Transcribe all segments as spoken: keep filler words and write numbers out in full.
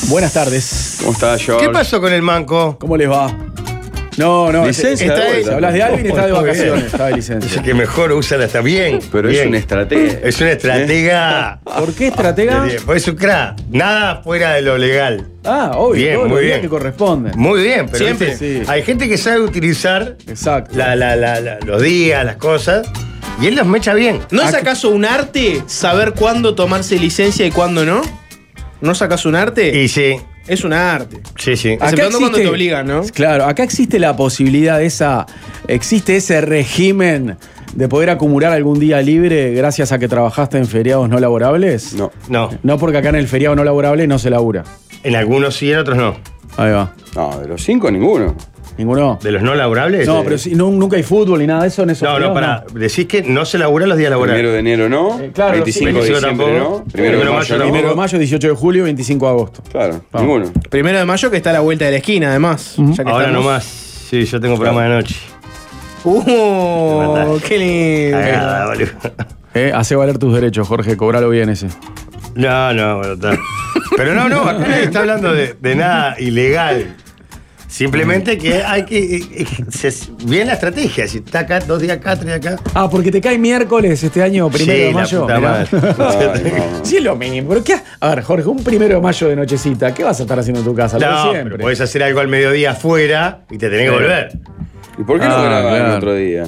Buenas tardes. ¿Cómo está, George? ¿Qué pasó con el manco? ¿Cómo les va? No, no, licencia. está de de, si hablas de Alvin, está de Muy bien. vacaciones, está de licencia. Dice que mejor úsala, está bien. Pero bien. es un estratega. Es una estratega. ¿Por qué estratega? Pues es un crack. Nada fuera de lo legal. Ah, obvio, Bien, todos muy los días bien. que corresponden. Muy bien, pero Siempre, ¿viste? sí. Hay gente que sabe utilizar Exacto. la, la, la, la- los días, las cosas, y él los mecha bien. ¿No es Ah, acaso un arte saber cuándo tomarse licencia y cuándo no? ¿No es acaso un arte? Y sí, Es un arte. sí, sí. Acá Exceptuando cuando existe- te obligan, ¿no? Claro, acá existe la posibilidad de esa. Existe ese régimen de poder acumular algún día libre gracias a que trabajaste en feriados no laborables. No. No, No, porque acá en el feriado no laborable no se labura. en algunos sí, en otros no. Ahí va. No, de los cinco, ninguno. ¿Ninguno? ¿De los no laborables? No, eh, pero si, no, nunca hay fútbol ni nada de eso en esos No, no, feriados, pará. Decís que no se labura los días laborables. Primero de enero no. Eh, claro, veinticinco de veinticinco diciembre tampoco. no. Primero de Primero mayo de no. Primero de mayo, dieciocho de julio, veinticinco de agosto. Claro, Vamos. ninguno. Primero de mayo que está a la vuelta de la esquina, además. Ujú. Ya que Ahora estamos. nomás. Sí, yo tengo programa de noche. Uh, qué lindo. Cagada, boludo. Eh, hace valer tus derechos, Jorge, cobralo bien ese. No, no, bueno, está. Pero no, no, acá nadie está hablando de, de nada ilegal. Simplemente que hay que. eh, eh, se- Bien la estrategia. Si está acá, dos días acá, tres días acá. Ah, porque te cae miércoles este año, primero Sí, de la mayo. puta Mirá. madre. Ay, no. Sí, es lo mínimo. ¿Pero qué? A ver, Jorge, un primero de mayo de nochecita, ¿qué vas a estar haciendo en tu casa? Lo de No, siempre. pero podés hacer algo al mediodía afuera y te tenés que Sí. volver. ¿Y por qué no Ah, graban claro. otro día?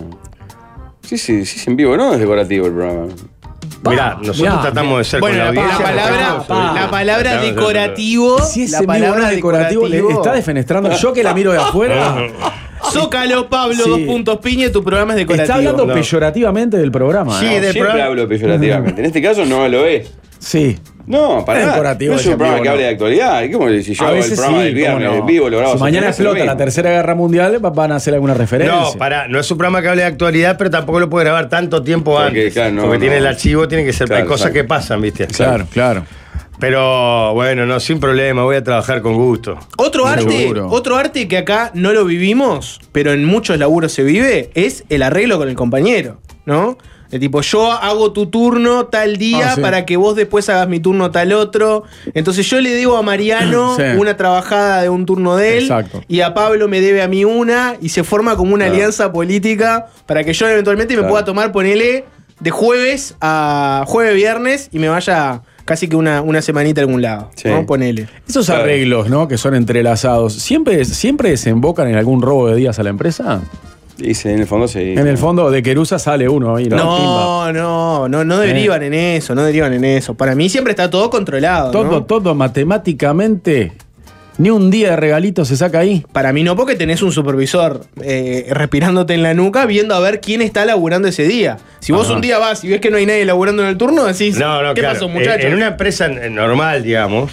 Sí, sí, sí, es en vivo, ¿no? Es decorativo el programa. Mirá, nosotros mirá, tratamos de ser Bueno, con la la, la audiencia. palabra, pa. la palabra Tratamos de ser- decorativo. Si es la en vivo, palabra no es decorativo, le está defenestrando. Yo que la miro de afuera, Zócalo, Pablo, Sí. dos puntos piñe, tu programa es decorativo. está hablando no. peyorativamente del programa. Sí, ¿no? de- del Siempre programa- hablo peyorativamente. En este caso no lo es. Sí. No, para Es nada. decorativo No es ese un programa vivo, que no. hable de actualidad. ¿Cómo si yo A hago el veces programa sí, del viernes cómo no. vivo, lo grabo Si hace mañana tres meses, lo explota la mismo. Tercera Guerra Mundial, van a hacer alguna referencia. No, pará, no es un programa que hable de actualidad, pero tampoco lo puede grabar tanto tiempo Porque, antes. claro, no, porque tiene no. el archivo, tiene que ser. Claro, hay cosas exacto. que pasan, ¿viste? Claro, claro. Pero bueno, no, sin problema, voy a trabajar con gusto. Otro arte, Seguro. otro arte que acá no lo vivimos, pero en muchos laburos se vive, es el arreglo con el compañero, ¿no? De tipo, yo hago tu turno tal día Ah, sí. para que vos después hagas mi turno tal otro. Entonces yo le debo a Mariano Sí. una trabajada de un turno de él. Exacto. Y a Pablo me debe a mí una. Y se forma como una Claro. alianza política para que yo eventualmente me Claro. pueda tomar, ponele, de jueves a jueves, viernes y me vaya casi que una, una semanita a algún lado. Sí. ¿No? Ponele. Esos Claro. arreglos, ¿no? Que son entrelazados, ¿siempre, ¿siempre desembocan en algún robo de días a la empresa? Y sí, en el fondo sí. En el fondo de Querusa sale uno ahí, ¿no? Timba. No, no, no, no derivan en eso, no derivan en eso. Para mí siempre está todo controlado. Todo, ¿no? todo matemáticamente, ni un día de regalito se saca ahí. Para mí no, porque tenés un supervisor eh, respirándote en la nuca, viendo a ver quién está laburando ese día. Si vos Ajá. un día vas y ves que no hay nadie laburando en el turno, decís, No, no, ¿qué claro. pasó, En- muchachos? En una empresa eh, normal, digamos,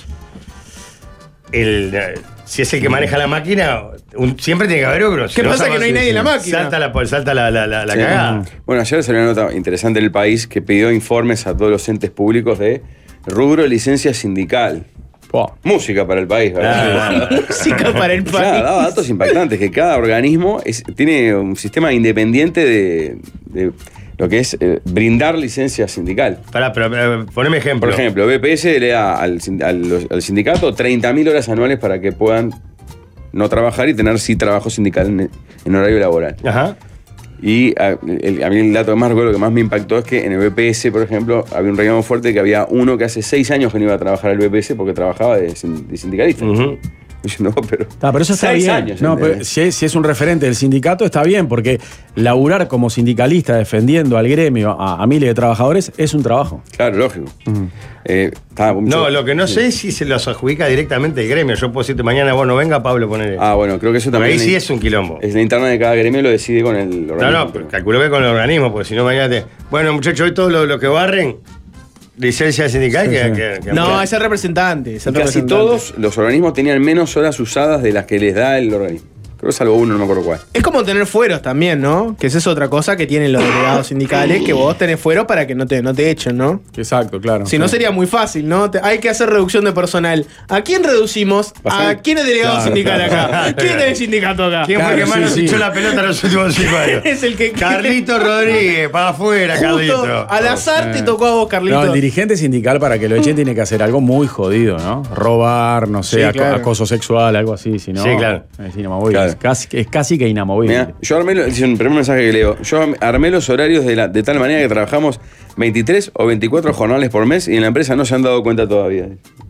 el, eh, si es el que maneja la máquina, un- siempre tiene que haber uno. Si ¿Qué pasa salta- que no hay nadie en la máquina? Salta la, salta la, la, la, la Sí. cagada. Bueno, ayer salió una nota interesante en El País que pidió informes a todos los entes públicos de rubro licencia sindical. Po. Música para el país, ¿verdad? Ah, Música para el país. Claro, daba datos impactantes, que cada organismo es- tiene un sistema independiente de, de lo que es eh, brindar licencia sindical. pará, pero, pero poneme ejemplo. Por ejemplo, B P S le da al, sin- al- los- al sindicato treinta mil horas anuales para que puedan no trabajar y tener sí trabajo sindical en, en horario laboral. Ajá. Y a, el- a mí el dato que más recuerdo, que más me impactó, es que en el B P S, por ejemplo, había un reclamo fuerte que había uno que hace seis años que no iba a trabajar al B P S porque trabajaba de, sin- de sindicalista. Ujú. Y yo, no, pero... Ah, pero eso está seis bien. años, no, ¿entendés? pero si, es, si es un referente del sindicato, está bien, porque laburar como sindicalista defendiendo al gremio, a, a miles de trabajadores, es un trabajo. Claro, lógico. Eh, estaba mucho- No, lo que no sé es si se los adjudica directamente el gremio. Yo puedo decirte mañana vos no venga, Pablo, ponele. Ah, bueno, creo que eso Pero también... ahí sí es un quilombo. Es la interna de cada gremio, lo decide con el No, organismo. no, pero calculo que con el organismo, porque si no, mañana te. Bueno, muchachos, hoy todos los los que barren, licencia sindical, Sí, que, sí. que- que- No, es el representante. Es el Casi representante. todos los organismos tenían menos horas usadas de las que les da el organismo. Creo que salvo uno, no me acuerdo cuál. Es como tener fueros también, ¿no? Que esa es otra cosa que tienen los delegados sindicales, que vos tenés fueros para que no te, no te echen, ¿no? Exacto, claro. Si no sería muy fácil, ¿no? Te- hay que hacer reducción de personal. ¿A quién reducimos? ¿A quién es delegado Claro, sindical claro. acá? ¿Quién es el sindicato acá? ¿Quién fue Claro, que más sí, nos sí. echó la pelota en los últimos cinco años? Es el que... Carlito Rodríguez, para afuera, Justo Carlito. al azar te tocó a vos, Carlito. No, el dirigente sindical para que lo echen tiene que hacer algo muy jodido, ¿no? Robar, no sé, Sí, aco- claro. acoso sexual, algo así, si no. Sí, claro. Es inamovible. Claro. Es, casi, es casi que inamovible. Mirá, yo armé, lo- es un primer mensaje que leo. Yo armé los horarios de, la, de tal manera que trabajamos veintitrés o veinticuatro jornales por mes y en la empresa no se han dado cuenta todavía.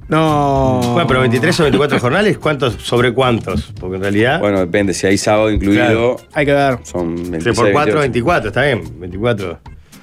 No. Bueno, pero veintitrés o veinticuatro jornales, ¿cuántos sobre cuántos? Porque en realidad. Bueno, depende, si hay sábado incluido, Claro. Hay que ver. son Sí, veintiséis, por cuatro, veintiocho. veinticuatro, está bien, veinticuatro.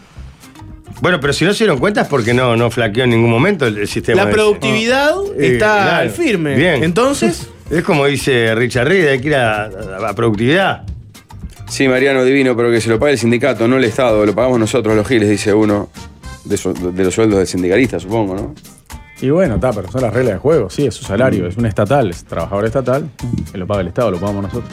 Bueno, pero si no se dieron cuenta es porque no, no flaqueó en ningún momento el, el sistema. La ese. productividad Eh, está claro. al firme. Bien. Entonces, Es como dice Richard Reed, hay que ir a, a- a productividad. Sí, Mariano, divino, pero que se lo pague el sindicato, no el Estado, lo pagamos nosotros los giles, dice uno, de, su- de los sueldos del sindicalista, supongo, ¿no? Y bueno, está, pero son las reglas de juego, sí, es su salario, es un estatal, es trabajador estatal, que lo paga el Estado, lo pagamos nosotros.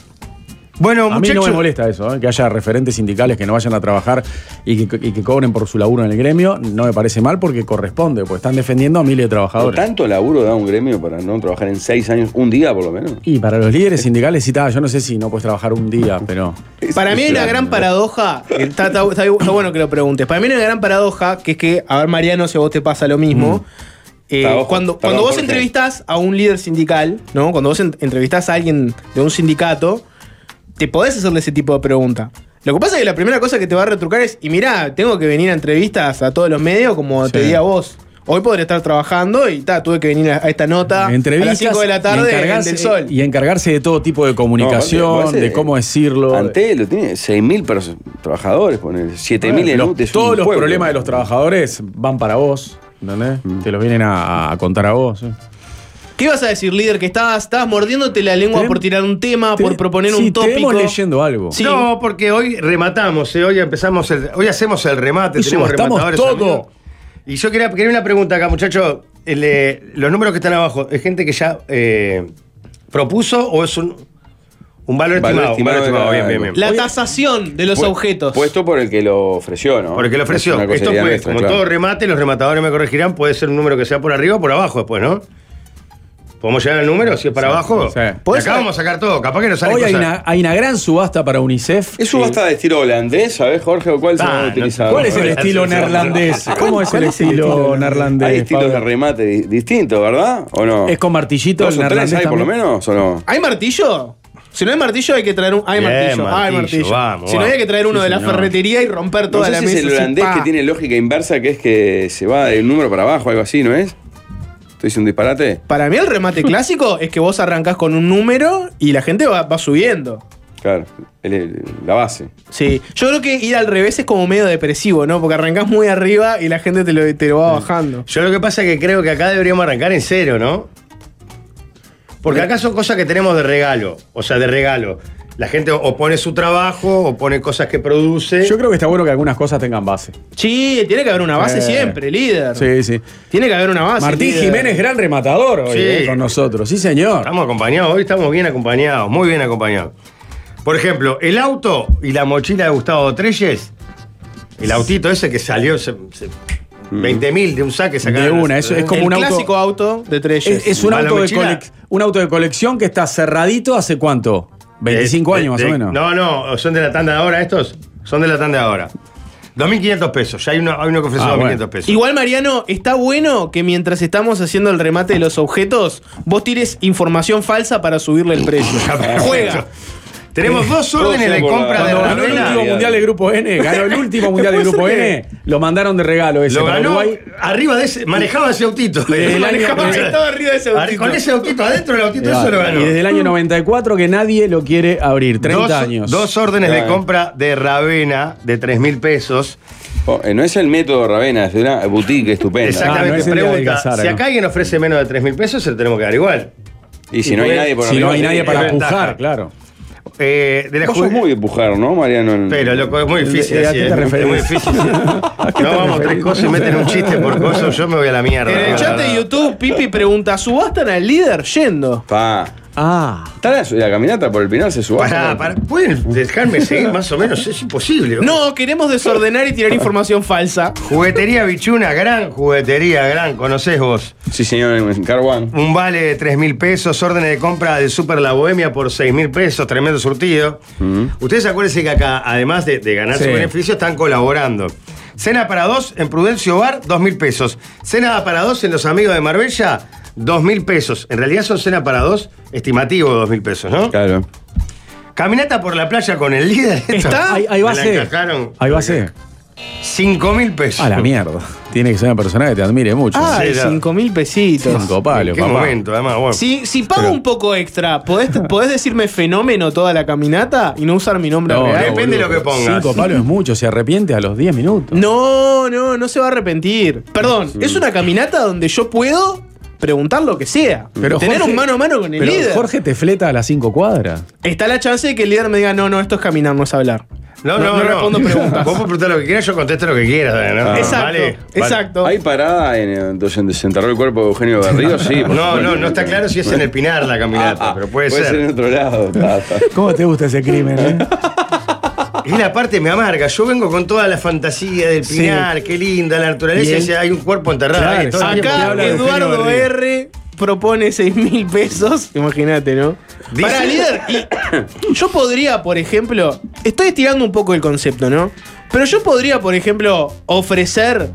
Bueno, A mí muchachos. no me molesta eso, ¿eh? Que haya referentes sindicales que no vayan a trabajar y que, y que cobren por su laburo en el gremio, no me parece mal porque corresponde, porque están defendiendo a miles de ¿Por trabajadores. tanto laburo da un gremio para no trabajar en seis años, un día por lo menos? Y para los líderes sindicales, sí, está, yo no sé si no puedes trabajar un día, pero... para mí hay una gran paradoja. Está, está- está- está bueno que lo preguntes. Para mí hay una gran paradoja que es que, a ver, Mariano, si a vos te pasa lo mismo. eh, Está, ojo, cuando está cuando con vos Jorge. entrevistás a un líder sindical, ¿no? Cuando vos en- entrevistás a alguien de un sindicato, te podés hacerle ese tipo de pregunta. Lo que pasa es que la primera cosa que te va a retrucar es, y mirá, tengo que venir a entrevistas a todos los medios como te Sí. diga vos. Hoy podré estar trabajando y ta, tuve que venir a, a esta nota a las Entrevistas cinco de la y tarde en encargarse- Del Sol. Y encargarse de todo tipo de comunicación, No, aparte, de cómo decirlo. Antel lo tiene seis mil trabajadores, siete mil en Los- U T E, es todos un los pueblo. problemas de los trabajadores van para vos, ¿entendés? Te los vienen a, a contar a vos. ¿eh? ¿Qué ibas a decir, líder? Que estabas, estabas mordiéndote la lengua Te- por tirar un tema, te- por proponer sí, un te tópico. vemos leyendo algo. Sí. No, porque hoy rematamos, ¿eh? hoy empezamos el, hoy hacemos el remate, Y tenemos subastamos rematadores todo. amigos. Y yo quería, quería una pregunta acá, muchachos. El, eh, los números que están abajo, ¿es gente que ya eh, propuso o es un, un valor Valor estimado? Un estimado valor estimado, de bien, la- bien, bien. La Oye, tasación de los Pu- objetos. Puesto por el que lo ofreció, ¿no? Porque lo ofreció. Es una cosa Esto idea puede, nuestra, como claro. todo remate, los rematadores me corregirán, puede ser un número que sea por arriba o por abajo después, ¿no? ¿Podemos llegar al número? Si es para Sí, abajo. sí. De acá ¿Podés- vamos a sacar todo. Capaz que nos sale Hoy hay cosas- una, hay una gran subasta para UNICEF. ¿Es subasta de estilo holandés, sabes, Jorge? ¿O cuál se Ah, va a no- utilizar? ¿Cuál es el Hola, estilo sí, sí. neerlandés? ¿Cómo es el ¿Cuál es el estilo estilo neerlandés? Hay estilos de Pablo? remate di- distintos, ¿verdad? ¿O no? ¿Es con martillito ¿Dos el o tres neerlandés hay por lo también? menos o no? ¿Hay martillo? Si no hay martillo, hay que traer un. Hay Bien, martillo, hay martillo, martillo. vamos, si no, hay vamos. que traer uno Sí, de la señor. ferretería y romper No toda sé la si mesa. es el así, holandés pa. que tiene lógica inversa, que es que se va del número para abajo, algo así, ¿no es? ¿Estoy diciendo un disparate? Para mí, el remate clásico es que vos arrancás con un número y la gente va, va subiendo. Claro, el- el- la base. Sí. Yo creo que ir al revés es como medio depresivo, ¿no? Porque arrancás muy arriba y la gente te lo, te lo va bajando. Yo lo que pasa es que creo que acá deberíamos arrancar en cero, ¿no? Porque acá son cosas que tenemos de regalo. O sea, de regalo. La gente o pone su trabajo o pone cosas que produce. Yo creo que está bueno que algunas cosas tengan base. Sí, tiene que haber una base Sí. siempre, líder. Sí, sí. Tiene que haber una base. Martín líder. Jiménez, gran rematador hoy Sí. eh, con nosotros. Sí, señor. Estamos acompañados, hoy estamos bien acompañados, muy bien acompañados. Por ejemplo, el auto y la mochila de Gustavo Treyes, el autito ese que salió se- se- veinte mil de un saque De sacaron. una, eso es como El un auto. clásico auto de Treyes. Es, es un, ¿Va la auto de mochila? colec- un auto de colección que está cerradito hace cuánto? veinticinco De- años de- más o menos. No, no, son de la tanda de ahora estos, son de la tanda de ahora. dos mil quinientos pesos, ya hay uno, hay uno que ofrece Ah, dos mil bueno. quinientos pesos. Igual, Mariano, está bueno que mientras estamos haciendo el remate de los objetos, vos tires información falsa para subirle el precio. Juega. Tenemos dos órdenes de Todo sea por compra la- de Cuando ganó el Ravena. último mundial de Grupo N, ganó el último mundial de ¿Puede Grupo ser N, lo mandaron de regalo ese Lo para ganó Uruguay. arriba de ese, manejaba ese autito. Desde el año- Manejaba desde- sentado arriba de ese autito. Con ese autito adentro, el autito eso lo ganó. Y desde el año noventa y cuatro que nadie lo quiere abrir, treinta dos, años. Dos órdenes de Claro. compra de Ravena de tres mil pesos. Oh, eh, no es el método Ravena, es de una boutique estupenda. Exactamente. Ah, no es el de Pregunta, Alcazar, si ¿no? acá alguien ofrece menos de tres mil pesos, se lo tenemos que dar igual. Y si no hay nadie por Si no arriba, hay sí, nadie es para ventaja. empujar, claro. Eh, de la Vos sos ju- muy de pujar, ¿no, Mariano? En- Pero, loco, es muy difícil. ¿De- de a así, qué ¿eh? te Es referís? muy difícil. sí. No vamos tres cosas y meten un chiste por cosa, yo me voy a la mierda. En el la chat verdad. de YouTube, Pipi pregunta: ¿subastan al líder yendo? Pa. Ah. Está la, la caminata por el Pinar, se subasta. Pará, pará. ¿Pueden dejarme seguir más o menos? Es imposible. No, queremos desordenar y tirar información falsa. Juguetería Bichuna, gran juguetería, gran, conocés vos. Sí, señor, en Car One. Un vale de tres mil pesos, órdenes de compra de Super La Bohemia por seis mil pesos, tremendo surtido. Mm. Ustedes acuérdense que acá, además de, de ganar Sí. su beneficio, están colaborando. Cena para dos en Prudencio Bar, dos mil pesos. Cena para dos en Los Amigos de Marbella, dos mil pesos. En realidad son cena para dos, estimativo dos mil pesos, ¿no? Claro. Caminata por la playa con el líder. ¿Está? Ahí, ahí va a Me la ser. encajaron. Ahí va a ser. cinco mil pesos. A la mierda. Tiene que ser una persona que te admire mucho. Ay, Sí, no. cinco mil pesitos. Cinco ¿En palos, qué papá. momento? Además, bueno. Si, si pago Pero- un poco extra, ¿podés, ¿podés decirme fenómeno toda la caminata y no usar mi nombre No, real? no, Depende de boludo. lo que pongas. Cinco palos es mucho, se arrepiente a los diez minutos. No, no, no se va a arrepentir. Perdón, es una caminata donde yo puedo preguntar lo que sea. Pero Tener Jorge- un mano a mano con el Pero líder. Jorge te fleta a las cinco cuadras. Está la chance de que el líder me diga, no, no, esto es caminar, no es hablar. No, no, no. respondo preguntas. Vos podés preguntar lo que quieras, yo contesto lo que quieras, ¿no? Ah. Exacto, Vale. exacto. ¿Hay parada en eh, donde se enterró el cuerpo de Eugenio Garrido? Sí. por No, supuesto. no, no está claro si es en el Pinar la caminata, Ah, pero puede, Puede ser en ser. otro lado. ta, ta. ¿Cómo te gusta ese crimen, eh? Es la parte me amarga. Yo vengo con toda la fantasía del Sí. Pinar, qué linda la naturaleza. Bien. y ese- hay un cuerpo enterrado Claro, ahí todo el tiempo. te Acá habla de Eduardo Eugenio Garrido. R propone seis mil pesos. Imagínate, ¿no? Dice- Para líder, y yo podría, por ejemplo, estoy estirando un poco el concepto, ¿no? Pero yo podría, por ejemplo, ofrecer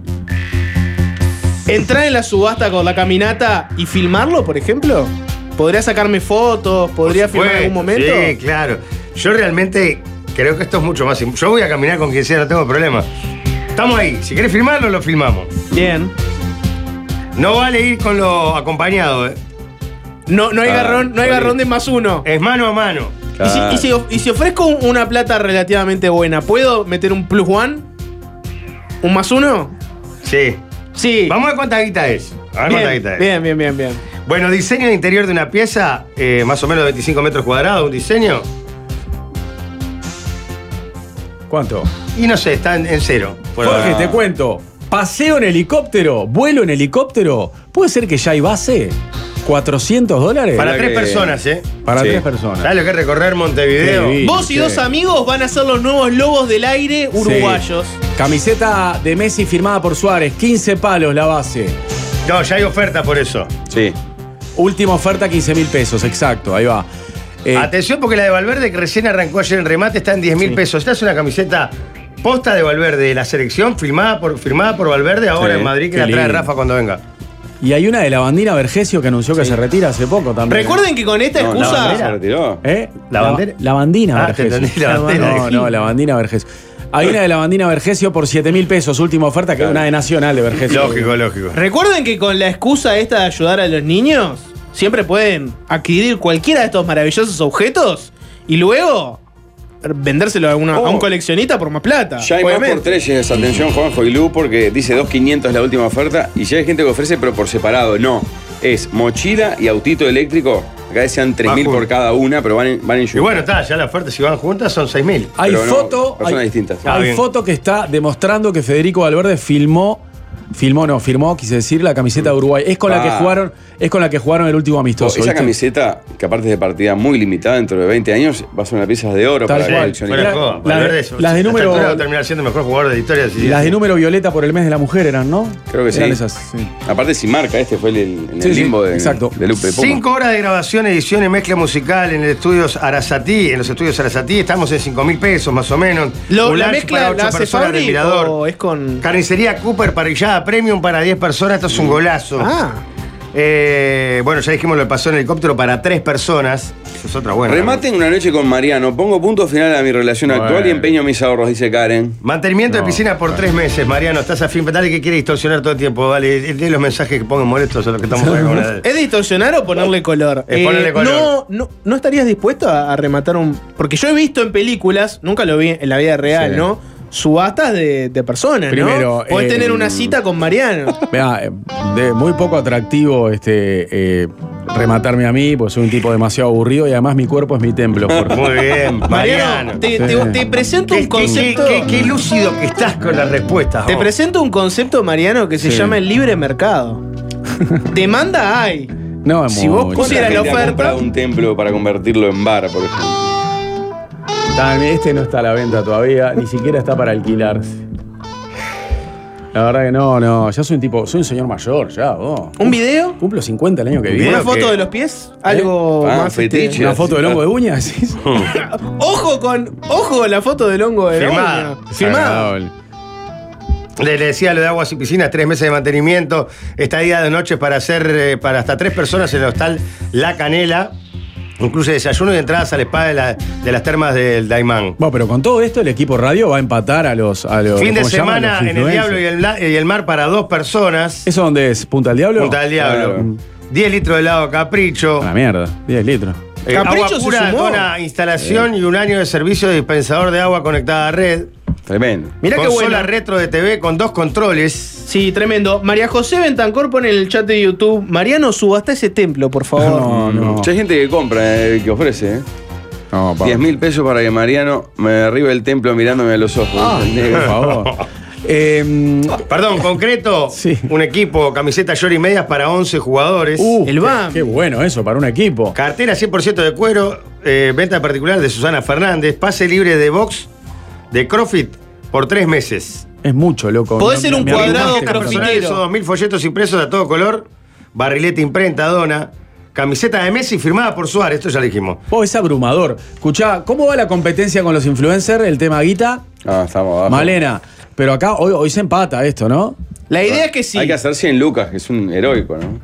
entrar en la subasta con la caminata y filmarlo, por ejemplo. ¿Podría sacarme fotos? ¿Podría filmar en algún momento? Sí, claro. Yo realmente creo que esto es mucho más. im- Yo voy a caminar con quien sea, no tengo problema. Estamos ahí. Si querés filmarlo, lo filmamos. Bien. No vale ir con lo acompañado, ¿eh? No, no hay Ah, garrón, no hay sorry. garrón de más uno. Es mano a mano. Y si, Claro. y si of- y si ofrezco un- una plata relativamente buena, ¿puedo meter un plus one? ¿Un más uno? Sí. Sí. Vamos a ver cuánta guita es. A ver cuánta guita bien, es. bien, bien, bien, bien. Bueno, diseño de interior de una pieza, eh, más o menos veinticinco metros cuadrados, un diseño. ¿Cuánto? Y no sé, está en, en cero. por Jorge, ahora. te cuento. Paseo en helicóptero, vuelo en helicóptero. ¿Puede ser que ya hay base? ¿cuatrocientos dólares? Para Para tres que- personas, ¿eh? Para Sí. tres personas. ¿Sabes lo que es recorrer Montevideo? Qué bien. Vos y sí. dos amigos van a ser los nuevos lobos del aire uruguayos. Camiseta de Messi firmada por Suárez, quince palos la base. No, ya hay oferta por eso. Sí. Última oferta, quince mil pesos, exacto, ahí va. Eh, Atención porque la de Valverde, que recién arrancó ayer en remate, está en diez mil pesos. Esta es una camiseta posta de Valverde, de la selección, firmada por, firmada por Valverde ahora Sí, en Madrid, que qué la trae lindo. Rafa cuando venga. y hay una de la bandina Vergesio que anunció que se retira hace poco también. Recuerden que con esta No, la excusa. bandera se retiró. ¿Eh? ¿La bandera? La bandina Ah, te Vergesio. entendí, la bandera No, de no, Gil. la bandina Vergesio. Hay una de la bandina Vergesio por siete mil pesos, última oferta, que es una de Nacional de Vergesio. Lógico, lógico. Recuerden que con la excusa esta de ayudar a los niños, siempre pueden adquirir cualquiera de estos maravillosos objetos y luego vendérselo a, una- a un Oh. coleccionista por más plata. Ya hay más obviamente. por tres, atención Juanjo y Lu, porque dice dos mil quinientos la última oferta y ya hay gente que ofrece, pero por separado. No, es mochila y autito eléctrico. Acá decían tres mil Bajo. por cada una, pero van en, van en Y bueno, está, ya la oferta, si van juntas, son seis mil. Hay Pero no, foto, personas hay, distintas. Ah, hay bien. foto que está demostrando que Federico Valverde filmó, filmó no, firmó, quise decir, la camiseta de Uruguay. Es con la que Ah. jugaron, es con la que jugaron el último Oh, amistoso. esa ¿viste? camiseta, que aparte es de partida muy limitada, dentro de veinte años, va a ser una pieza de oro Tal para cual. el coleccionista. Fuera- Fuera de joda, la- Valverde, las de a esta número- altura va a terminar siendo el mejor jugador de la historia. si- Las de si- número violeta por el mes de la mujer eran, ¿no? Creo que sí. Eran esas, sí. Aparte, si marca, este fue el, el- en Sí, el sí, limbo de, exacto. de Lupe Puma. Cinco horas de grabación, edición y mezcla musical en el estudios Arasatí, en los estudios Arasatí, estamos en cinco mil pesos más o menos. Lo- Un ¿La lunch mezcla para ocho la hace personas del Fabri Mirador. o es con...? Carnicería Cooper, parrillada premium para diez personas, esto es un golazo. Ah, Eh, bueno, ya dijimos lo que pasó en el helicóptero para tres personas. Esa es otra buena. Rematen una noche con Mariano. Pongo punto final a mi relación Bueno. actual y empeño mis ahorros, dice Karen. Mantenimiento de No, piscina por tres meses, Mariano. Estás a fin, dale que quiere distorsionar todo el tiempo. Dale, lee los mensajes que pongan molestos a los que estamos acá con la- ¿es distorsionar o ponerle color? Es ponerle color. No, no, ¿no estarías dispuesto a, a rematar un...? Porque yo he visto en películas, nunca lo vi en la vida real, Sí. ¿no? Subastas de, de personas, Primero, ¿no? Podés eh, tener una cita con Mariano. Mirá, eh, de muy poco atractivo este, eh, rematarme a mí, porque soy un tipo demasiado aburrido y además mi cuerpo es mi templo. por- Muy bien, Mariano. Mariano, te, te- Sí. te presento Qué, un qué- concepto... qué- qué lúcido que estás con las respuestas. Te vos. presento un concepto, Mariano, que se Sí. llama el libre mercado. Demanda hay. No, es Si mucho. vos pusieras la Gente ha oferta. comprado un templo para convertirlo en bar, por ejemplo. Está- Este no está a la venta todavía, ni siquiera está para alquilarse. La verdad que no, no. Ya soy un tipo, soy un señor mayor, ya, vos. ¿Un video? Cumplo cincuenta el año que ¿Un viene. video? ¿Una foto qué? de los pies? Algo Ah, más. este, fetiche. ¿Una foto del hongo de uñas? ¿Sí? Ojo con. Ojo con la foto del hongo de la Firmada. uña. Firmada. Le, le decía lo de aguas y piscinas, tres meses de mantenimiento, estadía de noche para hacer eh, para hasta tres personas en el hostal La Canela. Incluye desayuno y entradas al spa de, la- de las termas del Daimán. Bueno, pero con todo esto, el equipo radio va a empatar a los. A los Fin de ¿cómo se llaman? semana Los en el Diablo y el, La- y el Mar para dos personas. ¿Eso dónde es? ¿Punta del Diablo? Punta del Diablo. Claro. diez litros de helado Capricho. A la mierda, diez litros. Eh, Capricho agua se pura sumó. con una instalación y un año de servicio de dispensador de agua conectada a red. Tremendo. Mirá qué Consola buena. retro de T V con dos controles. Sí, tremendo. María José Bentancor pone en el chat de YouTube: Mariano, subasta ese templo, por favor. No, no. Ya hay gente que compra, eh, que ofrece, ¿eh? No, pa. diez mil pesos para que Mariano me derribe el templo mirándome a los ojos. Ah, El negro. por favor. Eh, Perdón, concreto, Sí. un equipo, camiseta, short y medias para once jugadores. uh, El qué- B A M. Qué bueno eso para un equipo. Cartera cien por ciento de cuero, eh, venta particular de Susana Fernández, pase libre de box de CrossFit por tres meses. Es mucho, loco. Podés ser un me cuadrado arruinaste la crossfitero. Personales son dos mil folletos impresos a todo color, barrilete imprenta, dona, camiseta de Messi firmada por Suárez, esto ya lo dijimos. Oh, es abrumador. Escuchá, ¿cómo va la competencia con los influencers? El tema guita. Ah, estamos abajo. Malena. Pero acá hoy, hoy se empata esto, ¿no? La idea es que sí. Hay que hacer cien lucas, que es un heroico, ¿no?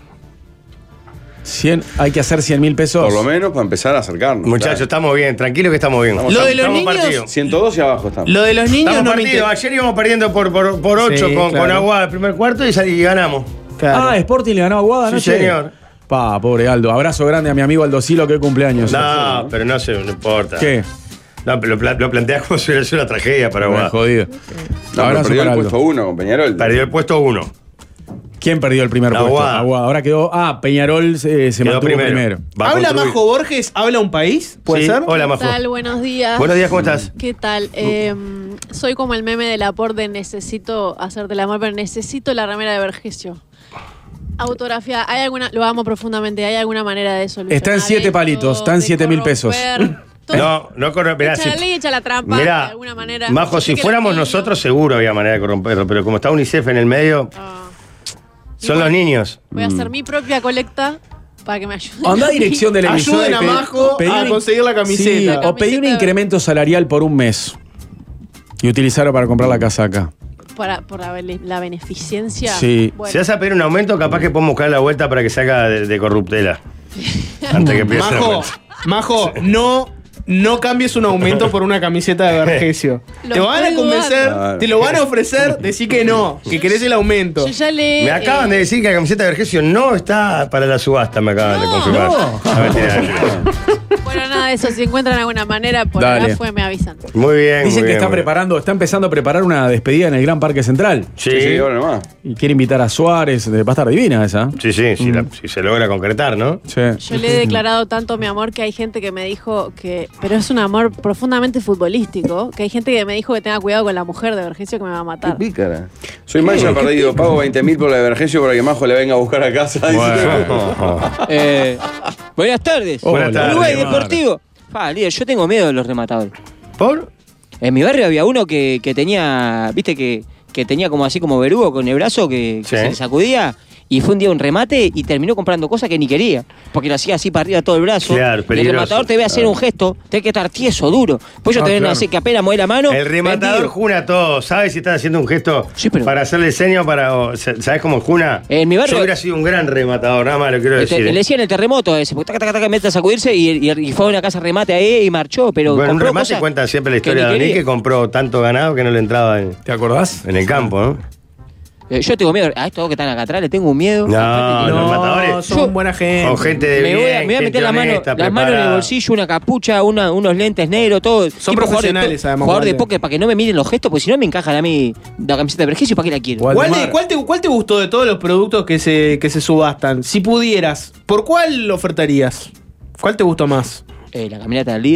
cien, hay que hacer cien mil pesos. Por lo menos para empezar a acercarnos. Muchachos, Claro. estamos bien, tranquilo que estamos bien. Estamos- Lo de los Estamos niños. partido. ciento dos y abajo estamos. Lo de los niños Estamos no me partido. interesa. Ayer íbamos perdiendo por, por, por ocho Sí, con, claro. con Aguada el primer cuarto y, sal- y ganamos. Claro. Ah, Sporting le ganó a Aguada, Sí, ¿no? señor. Pa, pobre Aldo. Abrazo grande a mi amigo Aldo Silo, que cumpleaños. No, pero no sé, no importa. ¿Qué? No, pero lo, pla- lo planteas como si hubiera sido una tragedia para Me Aguada. jodido. No, pero Abrazo perdió para el Aldo. puesto uno con Peñarol. Perdió el puesto uno. ¿Quién perdió el primer puesto? Aguada. Aguada. Ahora quedó. Ah, Peñarol eh, se Quedó mantuvo primero. Va a ¿Habla construir. Majo Borges? ¿Habla un país? ¿Puede Sí. ser? Hola, ¿Qué Majo. tal? Buenos días. Buenos días, ¿cómo estás? ¿Qué tal? Eh, soy como el meme del aporte de necesito hacerte el amor, pero necesito la remera de Vergesio. Autografía, ¿hay alguna, lo amo profundamente, ¿hay alguna manera de solucionar Está en siete esto, palitos, está en de siete mil pesos. corromper? Todo- No, no corre. Mirá, echa si- la ley, echa la trampa, de mirá, alguna manera. Majo, Yo si sé que fuéramos los niños- nosotros, seguro había manera de corromperlo, pero como está UNICEF en el medio, Ah. Y son bueno, los niños. Voy a hacer mi propia colecta para que me ayuden. Anda a dirección de la emisora. Ayuden y a pe- Majo pedí a un- conseguir la camiseta. Sí, o pedí un Camiseta. incremento salarial por un mes. Y utilizarlo para comprar la casaca. Para, por la, bene- la beneficencia. Sí. Bueno, Si vas a pedir un aumento, capaz que podemos buscar la vuelta para que salga de, de corruptela. Antes que empiece la Majo, vuelta. Majo, no, no cambies un aumento por una camiseta de Vergesio. Lo Te van a estoy convencer, dudando. te lo van a ofrecer, decí que no, que querés el aumento. yo ya le. Me acaban de decir que la camiseta de Vergesio no está para la subasta, me acaban de confirmar. no. A ver, tira, tira. Bueno, nada de eso. Si encuentran alguna manera, por Dale. acá fue, me avisan. Muy bien. Dicen muy que bien, está muy bien. preparando, está empezando a preparar una despedida en el Gran Parque Central. Sí, Sí, sí, ahora nomás. Y quiere invitar a Suárez. Va a estar divina esa. sí, sí, si, la- si se logra concretar, ¿no? Sí. Yo le he declarado tanto mi amor que hay gente que me dijo que. Pero es un amor profundamente futbolístico. Que hay gente que me dijo que tenga cuidado con la mujer de Vergesio que me va a Qué matar. pícara. Soy Maya perdido, pago veinte mil por la de Vergesio para que Majo le venga a buscar a casa. Eh, buenas tardes. Hola, Buenas tardes, Uruguay Neymar. Deportivo. Pa, líder, yo tengo miedo de los rematadores. ¿Por? En mi barrio había uno que, que tenía, viste que, que tenía como así como verugo con el brazo que, que Sí. se le sacudía. Y fue un día un remate y terminó comprando cosas que ni quería. Porque lo hacía así para arriba todo el brazo. Claro, y el peligroso. rematador te ve hacer Claro. un gesto, tenés que estar tieso, duro. Pues ellos Ah, te ven claro. así que apenas mueve la mano. El rematador vendido. juna todo. ¿Sabes si estás haciendo un gesto Sí, pero- para hacerle seño para. o- ¿Sabes cómo juna? En mi barrio- Yo hubiera sido un gran rematador, nada más lo quiero Este, decir. le ¿eh? decían el terremoto ese, porque taca, taca, taca, mete a sacudirse y, y, y fue a una casa remate ahí y marchó, pero Bueno, un compró remate cosas cuenta siempre la que historia ni de Dani quería. que compró tanto ganado que no le entraba en, ¿Te acordás? en el campo, ¿no? Eh, Yo tengo miedo, a estos que están acá atrás le tengo un miedo. No, Aparte que- los No, rematadores son Yo- buena gente. Con gente de me voy a, bien, me voy a gente meter la mano, honesta, las manos en el preparada. bolsillo, una capucha, una- unos lentes negros, todo. Son Tipo jugador de profesionales, po- además, Jugador de Walter. póker para que no me miren los gestos, porque si no me encajan a mí la camiseta de Vergesio, ¿para qué la quiero? Waldemar. ¿Cuál, de- cuál te, cuál te gustó de todos los productos que se, que se subastan? Si pudieras, ¿por cuál lo ofertarías? ¿Cuál te gustó más? Eh, la caminata del líder.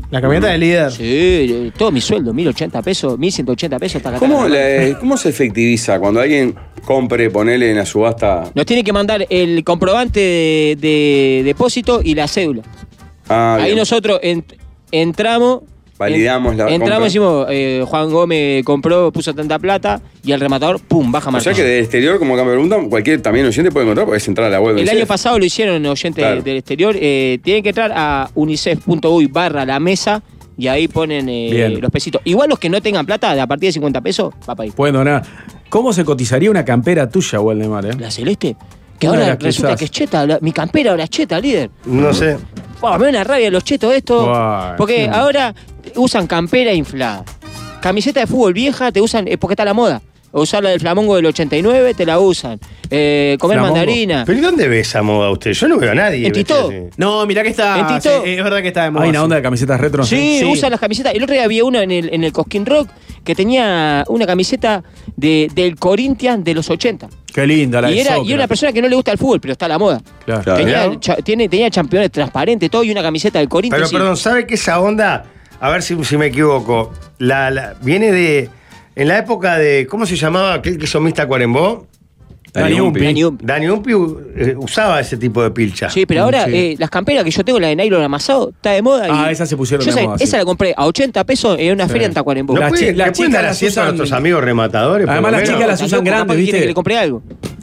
La camioneta del líder. Sí, todo mi sueldo, mil ochenta pesos, mil ciento ochenta pesos. Está acá. ¿Cómo, la- ¿Cómo se efectiviza cuando alguien compre, ponele en la subasta? Nos tiene que mandar el comprobante de, de depósito y la cédula. Ah, Ahí bien. nosotros en- entramos. Validamos la Entramos compra. y decimos, eh, Juan Gómez compró, puso tanta plata y el rematador, pum, baja O sea marcador. que del exterior, como acá me preguntan, cualquier también oyente puede encontrar, podés entrar a la web de El UNICEF. año pasado lo hicieron oyentes Claro. del exterior. Eh, tienen que entrar a unicef punto uy barra la mesa y ahí ponen eh, Bien. los pesitos. Igual los que no tengan plata, de a partir de cincuenta pesos, va para ahí. Pueden donar. ¿Cómo se cotizaría una campera tuya, Waldemar? Eh? La celeste, que Una de ahora las que resulta usás. que es cheta. la- mi campera ahora es cheta, líder. No sé. Oh, me da una rabia los chetos estos. Guay, Porque sí. ahora usan campera inflada. Camiseta de fútbol vieja te usan, es porque está la moda. Usar la del Flamongo del ochenta y nueve, te la usan. Eh, comer Flamongo. mandarina. ¿Pero y dónde ves esa moda usted? Yo no veo a nadie. En Tito. vestido así. No, mirá que está. En Tito. sí, es verdad que está de moda. Hay una sí. onda de camisetas retro. Sí, Sí. usan las camisetas. El otro día había uno en el, en el Cosquín Rock que tenía una camiseta de, del Corinthians de los ochenta. Qué linda la Y de era, y Sócrates. era una persona que no le gusta el fútbol, pero está a la moda. Claro. Claro. Tenía, mirá. cha- tiene, tenía campeones transparentes, todo y una camiseta del Corinthians. Pero sí. perdón, ¿sabe que esa onda, a ver si, si me equivoco, la, la- viene de. En la época de. ¿Cómo se llamaba aquel que hizo Mista Cuarembó? Dani Umpi. Dani Umpi. Dani Umpi eh, usaba ese tipo de pilcha. Sí, pero ahora Sí. eh, las camperas que yo tengo, la de nylon amasado, está de moda. Ah, y esas se pusieron yo de esa, moda, Esa sí. la compré a ochenta pesos en una Sí. feria en Tacuarembó. ¿No Las puede, chi- las ¿le pueden chicas dar las asiento a usan- nuestros amigos rematadores? por Además, lo las menos? chicas las usan Tampoco, grandes, capaz que quiere ¿viste? que le compré algo.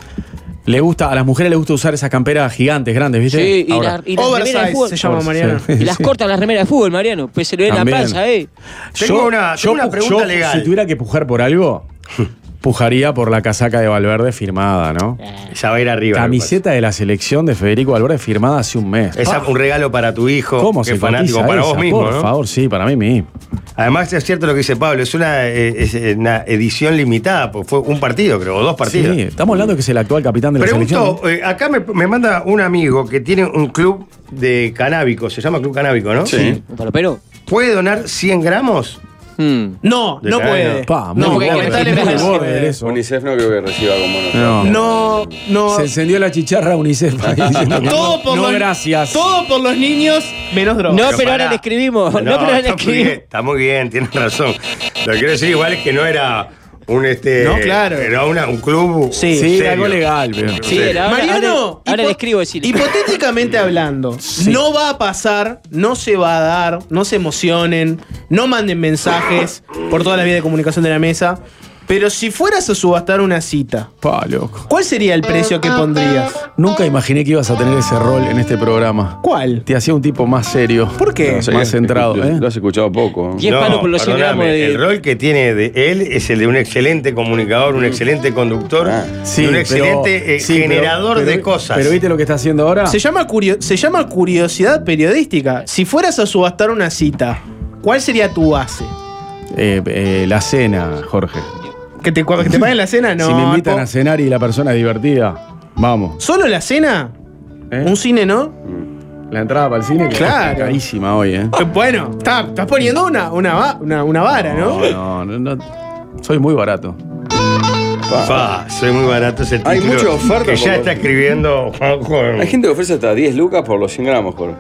Le gusta, a las mujeres les gusta usar esas camperas gigantes, grandes, ¿viste? Sí, y, Ahora. la, y las remeras de Oversize fútbol. se llama Sí. Mariano. Y las Sí. cortan las remeras de fútbol, Mariano. Pues se le ve en la También. panza, eh. Tengo una- tengo una pu- pregunta yo, legal. Si tuviera que pujar por algo, pujaría por la casaca de Valverde firmada, ¿no? Ya va a ir arriba. Camiseta de la selección de Federico Valverde firmada hace un mes. Es un regalo para tu hijo. ¿Cómo que se es fanático cotiza para esa? vos mismo, Por ¿no? favor, sí, para mí mismo. Además, es cierto lo que dice Pablo, es una, eh, es una edición limitada, porque fue un partido, creo, o dos partidos. Sí, estamos hablando de que es el actual capitán de la Pregunto, selección. eh, acá me, me manda un amigo que tiene un club de canábico, se llama Club Canábico, ¿no? Sí. Pero, pero. ¿Puede donar cien gramos? hmm. No, De no cadena. puede. Pa, muy no, porque borde, lamentablemente muy no borde puede. eso. UNICEF no creo que reciba como nosotros. No. No, no. Se encendió la chicharra UNICEF. ahí diciendo que Todo no, por no, los, gracias. Todo por los niños, menos drogas. No, pero ahora pará. le escribimos. No, pero ahora le está muy escribimos. bien, está muy bien, tienes razón. Lo que quiero decir igual es que no era un este. No, claro. Era una- un club. Sí, Sí, serio. algo legal. Pero. Sí, era- ahora, Mariano, ahora, ahora hipo- le escribo decirle. hipotéticamente hablando, no va a pasar, no se va a dar, no se emocionen, no manden mensajes por toda la vía de comunicación de la mesa. Pero si fueras a subastar una cita, Pa, loco. ¿cuál sería el precio que pondrías? Nunca imaginé que ibas a tener ese rol en este programa. ¿Cuál? Te hacía un tipo más serio. ¿Por qué? No sé, Más centrado, lo, ¿eh? lo has escuchado poco. Diez palos por los cien perdóname, gramos de- El rol que tiene de él es el de un excelente comunicador, un excelente conductor, Ah. y un excelente eh, sí, pero- generador pero- de cosas. Pero ¿viste lo que está haciendo ahora? Se llama, curio- se llama curiosidad periodística. Si fueras a subastar una cita, ¿cuál sería tu base? Eh, eh, la cena, Jorge. ¿Que te, que te paguen la cena? No. si me invitan po- a cenar y la persona es divertida, vamos. ¿Solo la cena? ¿Eh? ¿Un cine no? La entrada para el cine que Claro. está carísima hoy, ¿eh? Eh, Bueno, está- estás poniendo una, una, va- una, una vara, ¿no? No, no, no, no. Soy muy barato. Pa, soy muy barato ese título. Hay mucha oferta Que ya por- está escribiendo Juanjo. Hay gente que ofrece hasta diez lucas por los cien gramos, Jorge.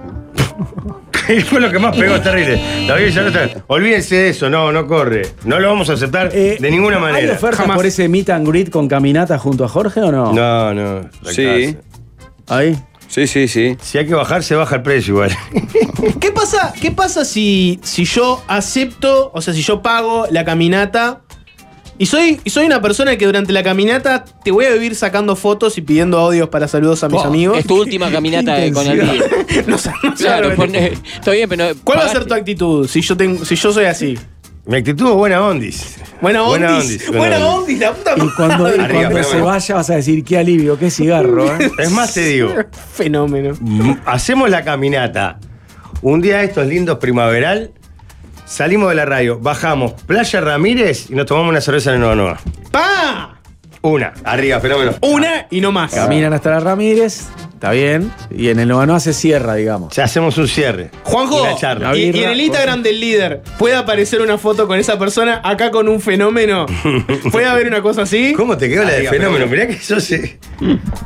Fue lo que más pegó, es terrible. David, ya no está. Olvídense de eso, no, no corre. No lo vamos a aceptar Eh, de ninguna ¿Hay manera. ofertas Jamás. por ese meet and greet con caminata junto a Jorge o no? No, no. la Sí. casa. ¿Ahí? Sí, sí, sí. Si hay que bajar, se baja el precio igual. ¿Qué pasa, qué pasa si, si yo acepto, o sea, si yo pago la caminata y soy, y soy una persona que durante la caminata te voy a vivir sacando fotos y pidiendo audios para saludos a mis Oh, amigos? Es tu última caminata Qué eh, con el intensidad. líder. No sé, no sé Claro, lo que- pone- está bien, pero. no- ¿Cuál va a ser pagaste. tu actitud si yo, tengo, si yo soy así? Mi actitud es buena ondis. Buena Buena ondis. ondis, Buena buena ondis, la puta Y cuando, y madre. Arriba, cuando pero se bueno. vaya vas a decir, qué alivio, qué cigarro, ¿eh? Es más, te digo, Fenómeno. m- hacemos la caminata. Un día de estos lindos primaveral, salimos de la radio, bajamos Playa Ramírez y nos tomamos una cerveza en Nueva Nueva. ¡Pa! Una, arriba, fenómeno. Una y no más. Caminan hasta la Ramírez, está bien. Y en el Novanoa se cierra, digamos. Ya hacemos un cierre. Juanjo, Una charla. y, y en birra, el Instagram del líder, ¿puede aparecer una foto con esa persona acá con un fenómeno? ¿Puede haber una cosa así? ¿Cómo te quedó la de Arriba, fenómeno? fenómeno. Mirá que eso se.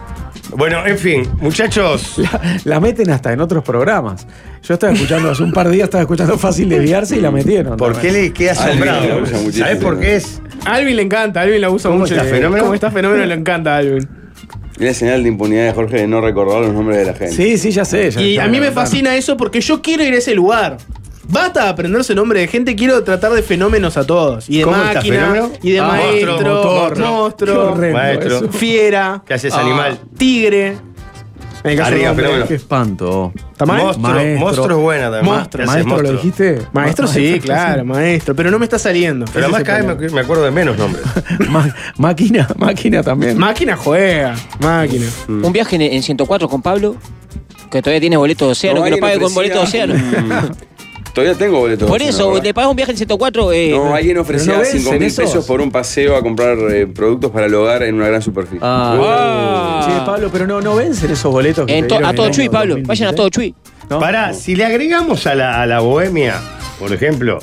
Bueno, en fin, muchachos. La, la meten hasta en otros programas. Yo estaba escuchando, hace un par de días estaba escuchando Fácil Desviarse y la metieron. ¿Por qué le queda asombrado? Alvin la usa muchísimo. ¿Sabés por qué es? A Alvin le encanta, a Alvin la usa ¿Cómo mucho. está Fenómeno? ¿Cómo está Fenómeno? Le encanta a Alvin. Es la señal de impunidad de Jorge de no recordar los nombres de la gente. Sí, sí, ya sé. Ya, Y ya a mí me contaron. fascina eso porque yo quiero ir a ese lugar. Basta de aprenderse nombre de gente, quiero tratar de fenómenos a todos. Y de ¿Cómo está máquina, Fenómeno? y de Ah, maestro, monstruo, motor. Qué monstruo, horrendo Maestro. eso. fiera, ¿Qué haces, Ah. animal? tigre. En el caso Arriba, de hombre. Fenómeno. Qué espanto. ¿Está mal? Monstruo, Maestro. monstruo es buena también. Maestro, ¿Qué haces, maestro, ¿lo monstruo? dijiste? Maestro, sí, Maestro, claro, maestro. Pero no me está saliendo. Pero Ese además es el cada vez problema. me, me acuerdo de menos nombres. Ma- máquina, máquina también. Máquina juega, máquina. Un viaje en, en ciento cuatro con Pablo, que todavía tiene boleto de océano, No, que lo alguien pague con ofrecía- boleto de océano. Mm, Todavía tengo boletos. Por eso, ¿no? le pagas un viaje en ciento cuatro. Eh, No, alguien ofrecía no cinco vencen mil esos. pesos por un paseo a comprar eh, productos para el hogar en una gran superficie. Ah, Ah. Che, Pablo, pero no, no vencen esos boletos que en te to- dieron a en todo el Chuy, año Pablo. dos mil Vayan a veintitrés. todo Chuy. ¿No? Pará, si le agregamos a la, a la bohemia, por ejemplo,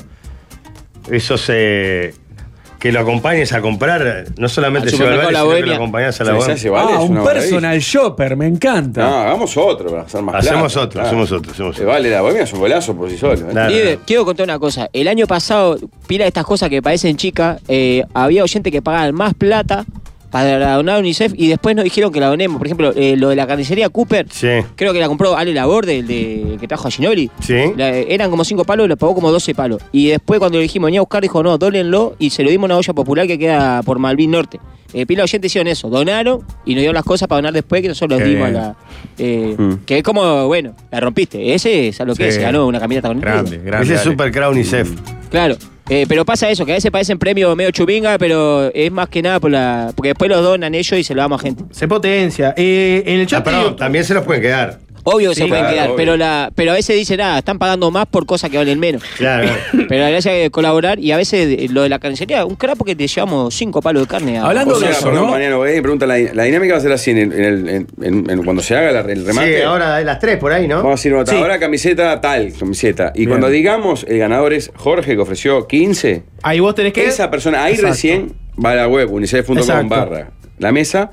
esos eh, que lo acompañes a comprar, no solamente Al lleva el supermercado vale, La sino que Bohemia. lo acompañás a la Se bohemia. hace, vale, Ah, es un una maravilla. personal shopper, me encanta. No, hagamos otro para hacer más plata. Hacemos otro, claro. hacemos otro, hacemos Eh, otro. Vale, la bohemia es un golazo por sí solo. ¿eh? Claro. Líder, quiero contar una cosa. El año pasado, pila de estas cosas que parecen chicas, eh, había oyentes que pagaban más plata para donar a UNICEF y después nos dijeron que la donemos. Por ejemplo, eh, lo de la carnicería Cooper, Sí, creo que la compró Ale Laborde, el, de, el que trajo a Ginoli. sí. La- eran como cinco palos, lo pagó como doce palos. Y después cuando le dijimos venía a buscar, dijo no, dólenlo y se lo dimos a una olla popular que queda por Malvin Norte. Eh, pila de oyentes hicieron eso, donaron y nos dieron las cosas para donar después que nosotros Qué les dimos a bien. la... eh, Mm. Que es como, bueno, la rompiste. Ese es a lo que Sí. se ganó una caminata con el Grande, club. grande. Ese es Ale. Super Crown UNICEF. Claro. Eh, pero pasa eso, que a veces parecen premios medio chupinga, pero es más que nada por la. Porque después los donan ellos y se lo damos a gente. Se potencia. Eh, en el Ah, chat te perdón, digo- también se los pueden quedar. Obvio que Sí, se pueden claro, quedar, obvio. pero la, pero a veces dicen, ah, están pagando más por cosas que valen menos. Claro. Pero la gracia es colaborar y a veces eh, lo de la carnicería, un crack porque te llevamos cinco palos de carne. A, Hablando O sea, de eso, perdón, ¿no? Mariano, voy a pregunta, la, la dinámica va a ser así en, el- en el- en- en- en- cuando se haga la- el remate. Sí, ahora es las tres por ahí, ¿no? Vamos a decir, Sí. ahora camiseta tal, camiseta. Y Bien. cuando digamos el ganador es Jorge, que ofreció quince, Ahí vos tenés que. esa persona, ahí Exacto. recién va a la web, unicef punto com Exacto. barra la mesa,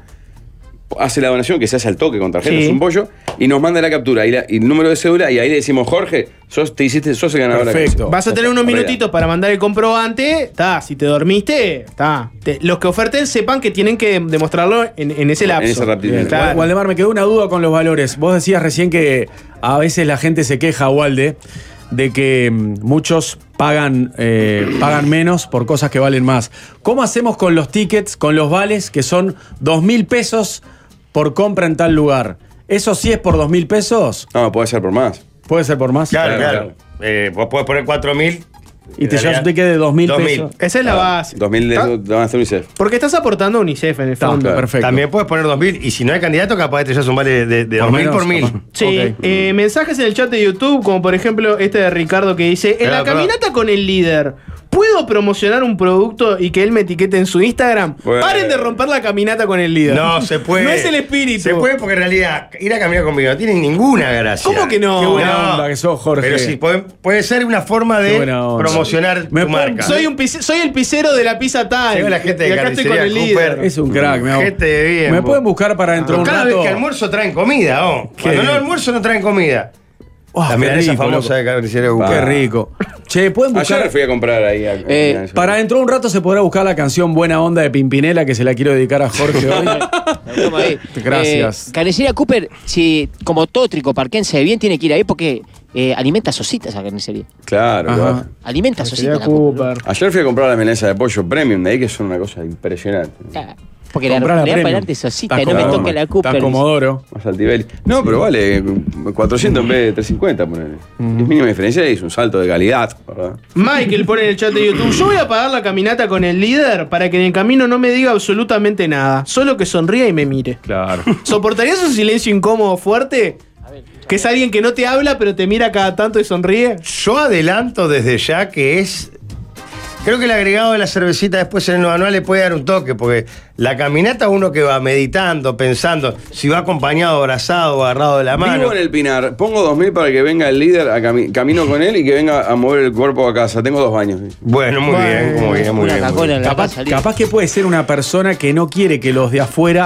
hace la donación que se hace al toque con tarjeta, Sí. es un pollo, y nos manda la captura y, la- y el número de cédula, y ahí le decimos, Jorge, sos, te hiciste, sos el ganador de la Perfecto. camiseta. Vas a tener unos Correcta. minutitos para mandar el comprobante. Está, si te dormiste, está. Te- Los que oferten sepan que tienen que demostrarlo en, en ese lapso. En ese ratito. Bien. Claro. Waldemar, me quedó una duda con los valores. Vos decías recién que a veces la gente se queja, Walde, de que mm, muchos pagan, eh, pagan menos por cosas que valen más. ¿Cómo hacemos con los tickets, con los vales, que son dos mil pesos por compra en tal lugar? ¿Eso sí es por dos mil pesos? No, puede ser por más. ¿Puede ser por más? Claro, Claro, claro. Eh, vos podés poner cuatro mil. Y te llevas un ticket de dos mil pesos. Esa es la base. dos mil de ¿Está? de van a hacer UNICEF. Porque estás aportando a UNICEF en el Está, fondo. perfecto. También puedes poner dos mil. Y si no hay candidato, capaz de te llevas un vale de, de Por dos mil menos, por mil. capaz. Sí, Ok. eh, mensajes en el chat de YouTube, como por ejemplo este de Ricardo que dice: en la Claro, caminata con el líder, ¿puedo promocionar un producto y que él me etiquete en su Instagram? Bueno. Paren de romper la caminata con el líder. No, se puede. No es el espíritu. Se puede porque en realidad ir a caminar conmigo no tiene ninguna gracia. ¿Cómo que no? Qué buena onda que sos, Jorge. Pero sí, puede, puede ser una forma Qué de buena onda. promocionar Me tu puedo- marca. Soy, un pice- soy el pisero de la pizza time. Llegó la gente de y acá estoy con carnicería el líder. Cooper. Es un crack, me hago- Gente de bien, ¿Me vos. pueden buscar para dentro de un Cada rato? vez que almuerzo traen comida, oh. Qué Cuando no bien. almuerzo no traen comida. Oh, la qué milanesa rico, famosa loco. de carnicería Pa. Cooper. Qué rico. Che, ¿pueden buscar? Ayer fui a comprar ahí. A, Eh, Para dentro de un rato se podrá buscar la canción Buena Onda de Pimpinela, que se la quiero dedicar a Jorge hoy. Toma ahí. Gracias. Eh, carnicería Cooper, si como todo tricoparquense bien tiene que ir ahí porque eh, alimenta a Sosita esa carnicería. Claro, Ajá. claro. Alimenta a Sosita. Sería la Cooper. Cooper. Ayer fui a comprar la milanesa de pollo premium de ahí, que son una cosa impresionante. Ah, Porque la Comprá la le da premium. para adelante Sosita, Estás no me como- toque la Estás Cooper. Comodoro. Más Altivelli. No, pero vale cuatrocientos en vez de trescientos cincuenta, ponele. Es mínima diferencia y es un salto de calidad, ¿verdad? Michael pone en el chat de YouTube: yo voy a pagar la caminata con el líder para que en el camino no me diga absolutamente nada, solo que sonría y me mire. Claro. ¿Soportarías un silencio incómodo fuerte? Que es alguien que no te habla pero te mira cada tanto y sonríe. Yo adelanto desde ya que es. Creo que el agregado de la cervecita después en el manual le puede dar un toque, porque la caminata uno que va meditando, pensando, si va acompañado, abrazado o agarrado de la mano. Vivo en el Pinar, pongo dos mil para que venga el líder, a cami- camino con él y que venga a mover el cuerpo a casa. Tengo dos baños. Bueno, muy bien, muy bien, muy Una bien. muy cacona bien. en la Capaz, casa, líder. capaz que puede ser una persona que no quiere que los de afuera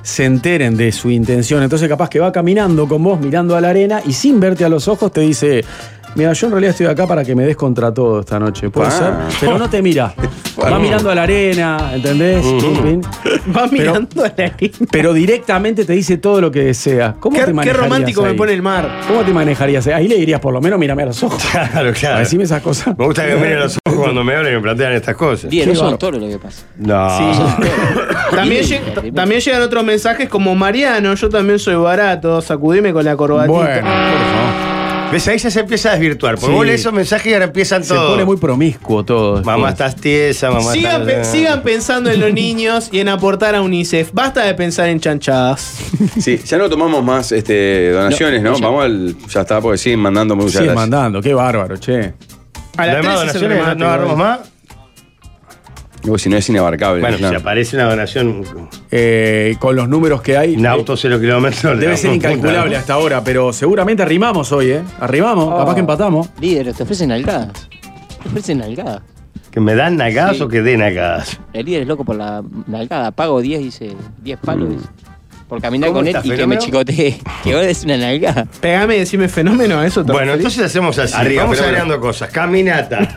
se enteren de su intención. Entonces capaz que va caminando con vos, mirando a la arena y sin verte a los ojos te dice... Mira, yo en realidad estoy acá para que me des contra todo esta noche, puede Ah. ser, pero no te mira. Va mirando a la arena, ¿entendés? Uh-huh. Va mirando a la arena. Pero directamente te dice todo lo que desea. ¿Cómo Qué, te qué manejarías romántico ahí? me pone el mar. ¿Cómo te manejarías? Ahí le dirías, por lo menos, mírame a los ojos. Claro, claro. Decime esas cosas. Me gusta que me miren los ojos cuando me hablan y me plantean estas cosas. Díaz, Qué no son bárbaro. toros lo que pasa. No. Sí. También, Sí, lleg- sí. también llegan otros mensajes como Mariano, yo también soy barato, sacudime con la corbatita. Bueno, por favor. ¿Ves? Ahí ya se empieza a desvirtuar. Porque Sí. vos lees esos mensajes y ahora empiezan Se todos. pone muy promiscuo todo. Mamá, después. estás tiesa, mamá. Sigan, estás- pe- sigan pensando en los niños y en aportar a UNICEF. Basta de pensar en chanchadas. Sí, ya no tomamos más este, donaciones, ¿no? No, ya. Vamos al. Ya está, porque siguen mandando muchas Sigue gracias. mandando, qué bárbaro, che. A ¿No las hay más tres es el donaciones? remate, ¿No agarramos igual. más? Luego, si no es inabarcable. Bueno, claro. si aparece una donación, Eh, con los números que hay. un auto cero kilómetros. le Debe damos ser un incalculable punto. hasta ahora, pero seguramente arrimamos hoy, ¿eh? Arrimamos, Oh. capaz que empatamos. Líder, te ofrecen nalgadas. Te ofrecen nalgadas. ¿Que me dan nalgadas Sí. o que den nalgadas? El líder es loco por la nalgada. Pago diez, dice. diez palos. dice. Por caminar ¿Cómo con él está, y que fenómeno? me chicotee. Que vos es una nalgada. Pegame y decime fenómeno, ¿a eso te Bueno, referís? entonces hacemos así. Arriba, Vamos pero agregando cosas. Caminata.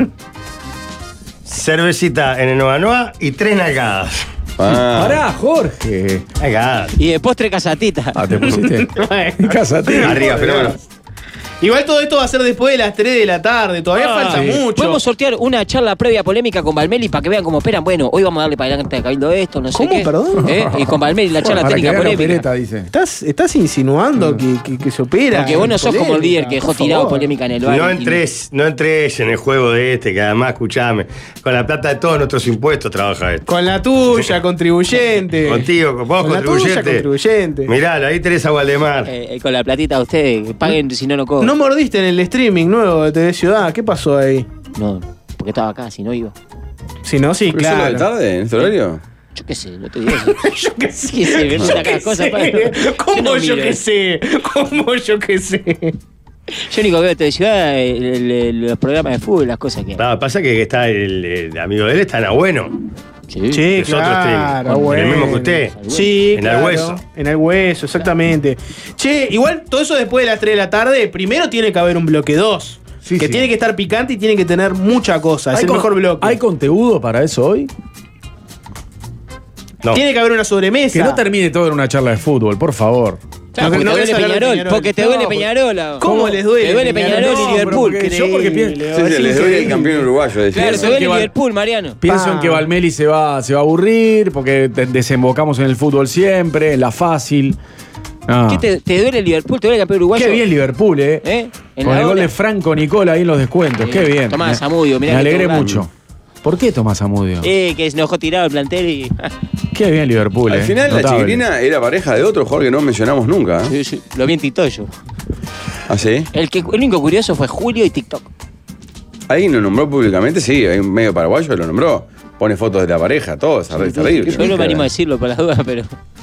Cervecita en el Nova Noa y tres nalgadas. Ah. Pará, Jorge. Nalgadas. Y de postre casatita. Ah, te pusiste. Cásate. Arriba, pero Igual todo esto va a ser después de las tres de la tarde, todavía Ah, falta sí. mucho. Podemos sortear una charla previa polémica con Valmeli para que vean cómo esperan. Bueno, hoy vamos a darle para adelante de Cabildo esto, no sé ¿Cómo? qué. Perdón. ¿Eh? Y con Valmeli la charla Para que técnica haga la polémica. opereta, dice. ¿Estás, estás insinuando que, que- que se opera? Porque vos no sos como el líder que dejó por tirado favor. polémica en el bar. No y- entres, no entres en el juego de este, que además, escuchame, con la plata de todos nuestros impuestos trabaja esto. Con la tuya, contribuyente. Contigo, con vos, Con la tuya, contribuyente. contribuyente. Miralo, ahí tenés a Waldemar. Eh, eh, con la platita de ustedes, paguen si no, no cobran. No mordiste en el streaming nuevo de T V Ciudad. ¿Qué pasó ahí? No, porque estaba acá, si no iba. Si no, sí, ¿Pero solo de claro. tarde en este horario? Yo qué sé, no te digo. Yo qué sé. Sí, sí, me yo gusta qué cada cosa, sé. pa- ¿Cómo no yo miro. qué sé? ¿Cómo yo qué sé? Yo único que veo de ciudad el- el- el- los programas de fútbol, las cosas que. Ah, pasa que está el, el amigo de él, está en Agüeno. Sí. Sí, Es otro claro. stream. bueno. El mismo que usted. Sí, En el claro, hueso. En el hueso, exactamente. Che, igual todo eso después de las tres de la tarde, primero tiene que haber un bloque dos. Sí, que sí. tiene que estar picante y tiene que tener mucha cosa. Es ¿Hay el con- mejor bloque. ¿Hay conteudo para eso hoy? No. Tiene que haber una sobremesa. Que no termine todo en una charla de fútbol, por favor. Claro, No, porque no te querés duele hablar de Peñarol, Peñarol. porque te No, duele porque- Peñarol. ¿Cómo les duele Te duele Peñarol? Peñarol No, y pero Liverpool. porque yo porque pienso- Sí, Es se les duele el increíble. campeón uruguayo. decía. Claro, Pienso te duele que va- Liverpool, Mariano. Pienso Pa. en que Valmeli se va, se va a aburrir porque te- desembocamos en el fútbol siempre, en la fácil. Ah. ¿Qué te, te duele Liverpool? ¿Te duele el campeón uruguayo? Qué bien Liverpool, ¿eh? ¿Eh? En Con la el gol ola. de Franco Nicola ahí en los descuentos. Sí. Qué bien. Tomás Me- Zamudio, mirá Me que alegré todo mucho. ¿Por qué Tomás Zamudio? Eh, que se enojó tirado el plantel y. Qué bien Liverpool, Al eh. final, la Notable. chiquilina era pareja de otro jugador que no mencionamos nunca. ¿eh? Sí, sí, lo vi en Titoyo. ¿Ah, sí? El, que, el único curioso fue Julio y TikTok. Ahí lo nombró públicamente, sí. Hay un medio paraguayo que lo nombró. Pone fotos de la pareja, todo. Es terrible. terrible. Yo no me animo a decirlo por las dudas, pero.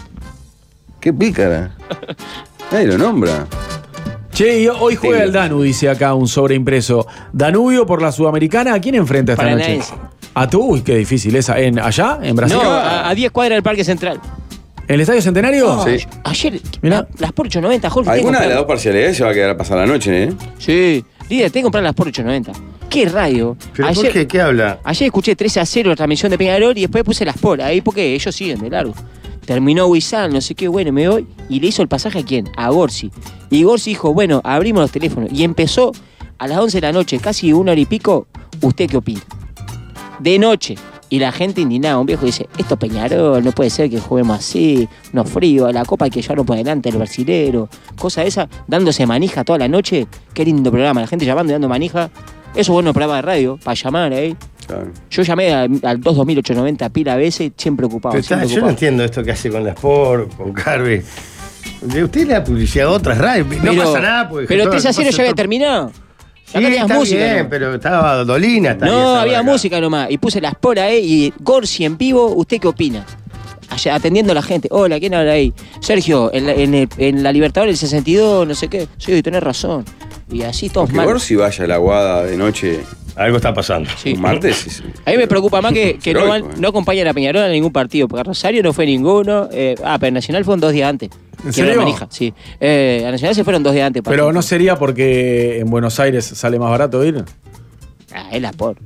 Qué pícara. Nadie lo nombra. Che, y hoy juega Sí. el Danu, dice acá un sobreimpreso. Danubio por la Sudamericana, ¿a quién enfrenta esta noche? Paranaense. A tú, uy, qué difícil esa. ¿En, ¿Allá? ¿En Brasil? No, a a diez cuadras del Parque Central. ¿En el Estadio Centenario? Sí. Ayer, Mirá. la- las por ocho noventa, Jorge. tengo que Alguna de las comprar- dos parcialidades se va a quedar a pasar la noche, ¿eh? Sí. Líder, tengo que comprar las por ocho noventa. ¿Qué radio? ¿Pero por ayer, qué? ¿Qué habla? ayer escuché trece a cero la transmisión de Peñarol y después puse las por ahí porque ellos siguen de largo. Terminó Wizal, no sé qué, bueno, me voy. Y le hizo el pasaje a quién? A Gorsi. Y Gorsi dijo, bueno, abrimos los teléfonos. Y empezó a las once de la noche, casi una hora y pico. ¿Usted qué opina? De noche. Y la gente indignada, un viejo dice, esto es Peñarol, no puede ser que juguemos así, no frío, la copa hay que llevarlo por delante, el brasilero, cosa de esa, dándose manija toda la noche. Qué lindo programa, la gente llamando y dando manija. Eso es bueno programa de radio, para llamar ahí. Claro. Yo llamé a- al dos dos mil ochocientos noventa pila a veces, siempre ocupado. Pero está- siempre yo no ocupado. entiendo esto que hace con la Sport, con Carve. De usted le da publicidad a otras radios. No Pero- pasa nada. Porque Pero todo- tres a cero pasa ya había todo- terminado. Sí, Acá tenías está música. bien, ¿no? pero estaba Dolina. está bien, No, estaba había acá. música nomás. Y puse las por ahí y Gorsi en vivo, ¿usted qué opina? Allá, atendiendo a la gente. Hola, ¿quién habla ahí? Sergio, en la, en el- en la Libertadores del sesenta y dos, no sé qué. Sí, tenés razón. Y así todos Que mal. Gorsi vaya a la Guada de noche Algo está pasando. Sí. Un martes. Sí, sí. A mí me preocupa más que, que no, van, Heroico, eh. no acompañan a Peñarol a ningún partido, porque a Rosario no fue ninguno. Eh, ah, pero Nacional fueron dos días antes. ¿En Que era serio? Manija, sí. Eh, a Nacional se fueron dos días antes. Pero partido. no sería porque en Buenos Aires sale más barato ir. Ah, es la por.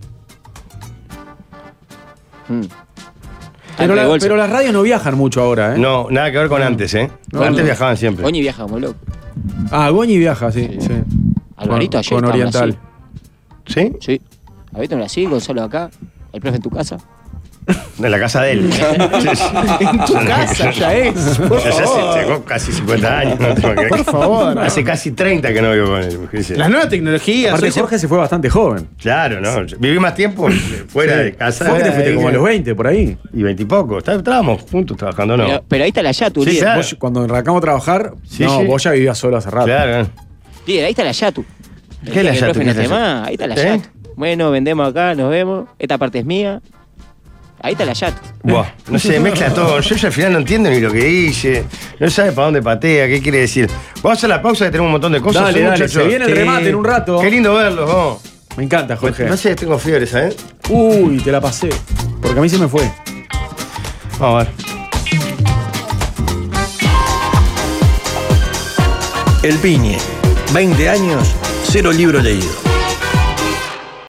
Hmm. Pero, Tanque de la- bolsa. pero las radios no viajan mucho ahora, ¿eh? No, nada que ver con antes, ¿eh? No, antes no. viajaban siempre. Goñi viaja como loco. Ah, Goñi viaja, sí. sí. Alvarito Con- ayer Con estaba en Oriental. Brasil. ¿Sí? Sí. Alvarito en Brasil, Gonzalo acá, el profe en tu casa. En la casa de él. En tu casa ya es. Por Ya favor. hace tengo casi cincuenta años. No tengo que- Por favor. Hace casi treinta que no vivo con él. ¿Qué sé? Las nuevas tecnologías. Aparte, hoy se- Jorge se fue bastante joven. Claro, ¿no? Viví más tiempo fuera Sí. de casa. ¿Por qué te fuiste de- como a los veinte, por ahí? Y veintipoco. Estábamos juntos trabajando, ¿no? Pero, pero ahí está la Yatu, Sí, líder. claro. Vos, cuando arrancamos a trabajar, Sí, no, sí. vos ya vivías solo hace rato. Claro. Líder, ahí está la Yatu. El ¿Qué día es la que el Yatu? profe ¿Qué no es la esté Yatu? más, ahí está la ¿Eh? Yatu. Bueno, vendemos acá, nos vemos. Esta parte es mía. Ahí está la Yatu. Buah, no sé, mezcla todo. Yo ya al final no entiendo ni lo que dice. No sabe para dónde patea, qué quiere decir. Vamos a hacer la pausa que tenemos un montón de cosas. Dale, ¿eh, dale, muchachos? se viene el remate en un rato. Qué lindo verlos, vos. Me encanta, Jorge. No sé, tengo fiebre, ¿sabes? Uy, te la pasé. Porque a mí se me fue. Vamos a ver. El Piñe, veinte años, cero libro leído.